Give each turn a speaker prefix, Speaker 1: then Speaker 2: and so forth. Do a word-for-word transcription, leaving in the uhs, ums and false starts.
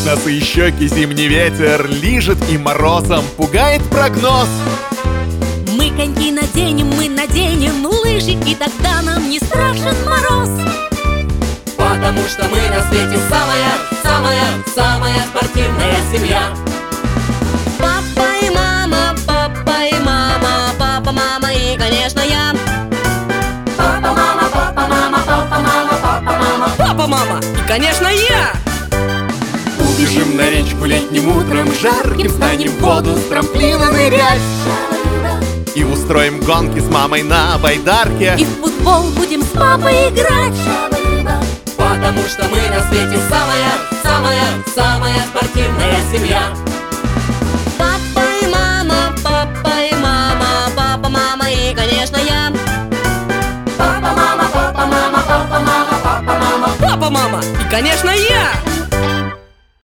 Speaker 1: Косые щеки зимний ветер лижет и морозом пугает прогноз.
Speaker 2: Мы коньки наденем, мы наденем лыжи, и тогда нам не страшен мороз.
Speaker 3: Потому что мы на свете самая, самая, самая спортивная семья.
Speaker 2: Папа и мама, папа и мама, папа, мама и, конечно, я.
Speaker 3: Папа, мама, папа, мама, папа, мама, папа, мама,
Speaker 4: Папа, мама и, конечно, я.
Speaker 1: Убежим на речку летним утром жарким, станем в воду с трамплина нырять и устроим гонки с мамой на байдарке.
Speaker 2: И в футбол будем с папой играть.
Speaker 3: потому что мы на свете самая, самая, самая спортивная семья.
Speaker 2: Папа и мама, папа и мама, папа, мама и, конечно, я.
Speaker 3: Папа, мама, папа, мама, папа, мама, папа, мама,
Speaker 4: Папа, мама и, конечно, я.